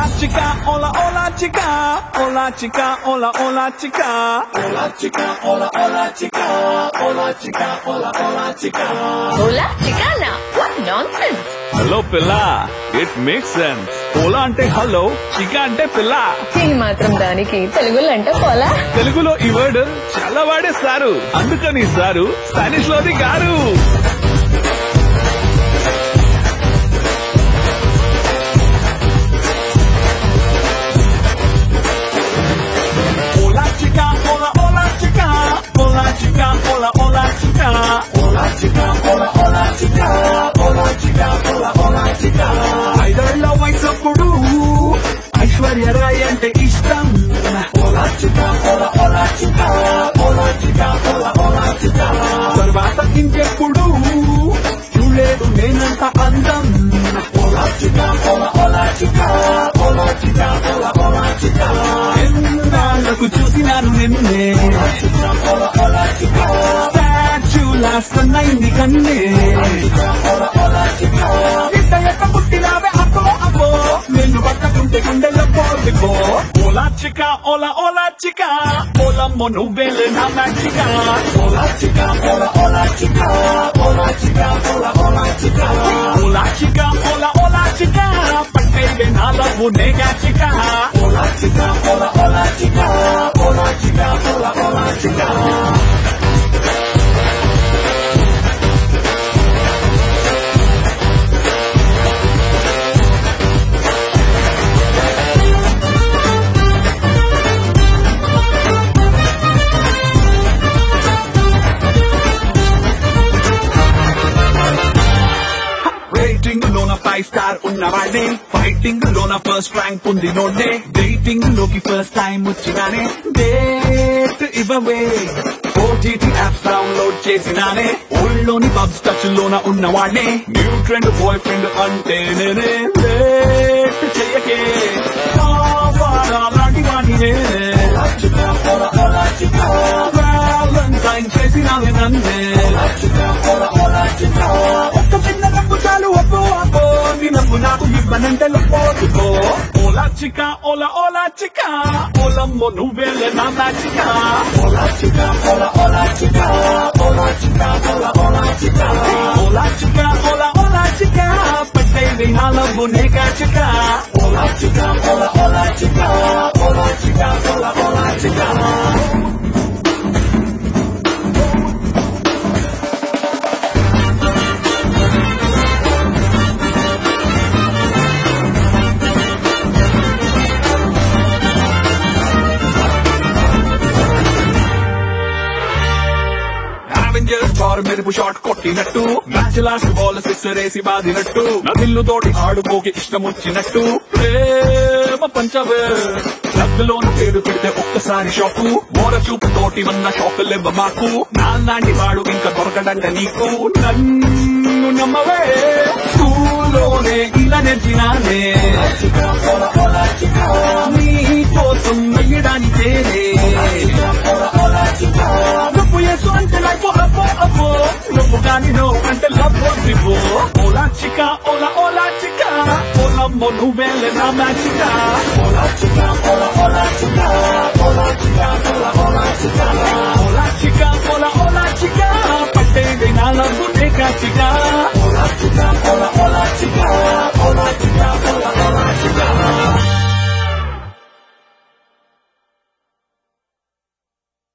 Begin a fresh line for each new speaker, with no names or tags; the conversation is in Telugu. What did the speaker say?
chica, hola, hola chica, hola chica, hola, hola chica, hola chica, hola, hola chica, hola chica, hola, hola chica.
Hola chicana, what nonsense.
Hello పిల్ల, it makes sense. Hola అంటే హలో, చికా అంటే పిల్ల.
ఈ మాత్రం దానికి తెలుగులో అంటే పోలా.
తెలుగులో ఈ వర్డ్ చాలా వాడేస్తారు, అందుకని సారు స్పానిష్ లోది గారు. Hola chica, hola, hola chica, hola chica, hola, hola chica, hola chica, hola, hola chica, hola chica, hola, hola chica. ఐదళ్ళ వయసప్పుడు Aishwarya Roy అంటే ఇష్టం. Hola chica, hola, hola chica, hola chica, hola, hola chica. తర్వాత ఇంకెప్పుడు చూడలేదు నేనంత అందం. Hola chica, hola, hola chica, hola chica, hola, hola chica. ఎన్నాళ్ళకు చూసినాను నిన్నే, స్టాచ్యూలా సన్నైంది కన్నే. ఇంత ఎక్క పుట్టినావే అబ్బో అబ్బో, నిన్ను పక్కకుంటే గుండెల్లో పోలిపో. ఓలా చికా, ఓలా ఓలా చికా, ఓలమ్మో నువ్వేలే నా మ్యాచికా. ఓలా చికా, ఓలా ఓలా చికా, ఓలా చికా, ఓలా ఓలా చికా. ఓలా చికా, ఓలా ఓలా చికా, పట్టేవే నా లవ్వు నేగా చికా. ఓలా చికా, ఓలా ఓలా చికా, ఓలా చికా, ఓలా ఓలా చికా. రేటింగ్ లోన 5 స్టార్ ఉన్నవాడే, ఫైటింగ్ లోన ఫస్ట్ ర్యాంక్ పొందినోడే, డేటింగ్ లోకి ఫస్ట్ టైం వచ్చినానే, డేట్ ఇవ్వవే. ఓటీటీ యాప్స్ డౌన్లోడ్ చేసినానే, ఊళ్ళోని పబ్స్ టచ్ లోన ఉన్నవాడే, న్యూ ట్రెండ్ బాయ్ ఫ్రెండ్ అంటే నేనే. లేట్ చెయ్యకే లాంటి వాడినే, వ్యాలంటైన్ చేసినావే నన్నే. ఒక్క చిన్న నవ్వు చాలు అబ్బో అబ్బో, నీ నవ్వు నాకు ఇవ్వనంటే లోపో. ఓలా చికా, ఓలా ఓలా చికా, ఓలమ్మో నువ్వేలే నా మ్యాచికా. ఓలా చికా, ఓలా ఓలా చికా, ఓలా చికా, ఓలా ఓలా చికా. ఓలా చికా, ఓలా ఓలా చికా, పట్టేది నా లవ్వు నేగా చికా. ఓలా చికా, ఓలా ఓలా చికా, ఓలా చికా, ఓలా ఓలా చికా. కారు మెరుపు షాట్ కొట్టినట్టు, మ్యాచ్ లాస్ట్ బాల్ సిక్సర్ వేసి బాదినట్టు, నదిల్లు తోటి ఆడుకోకి ఇష్టం వచ్చినట్టు, ప్రేమ పంచవే లబ్లోని పేరు పెడితే ఒక్కసారి షాకు. మోర చూపు తోటి ఉన్న షాకులెవ్వ మాకు, నాలాంటి వాడు ఇంకా దొరకడంట నీకు. నన్ను నమ్మవే, స్కూల్లోనే ఇలా నెచ్చినానే, నీ కోసం వెయ్యడానికి నువ్వు ఎసు అంటే లైఫ్ అబ్బో అబ్బో, నువ్వు కానీ నో అంటే లవ్ వద్దిపో. ఓలా చికా, ఓలా ఓలా చికా, ఓలమ్మో నువ్వేలే నా మ్యాచికా. ఓలా చికా, ఓలా ఓలా చికా, ఓలా చికా, ఓలా ఓలా చికా. ఓలా చికా, ఓలా ఓలా చికా, పట్టేది నా లవ్వు నేగా చికా. ఓలా చికా, ఓలా ఓలా చికా, ఓలా చికా, ఓలా ఓలా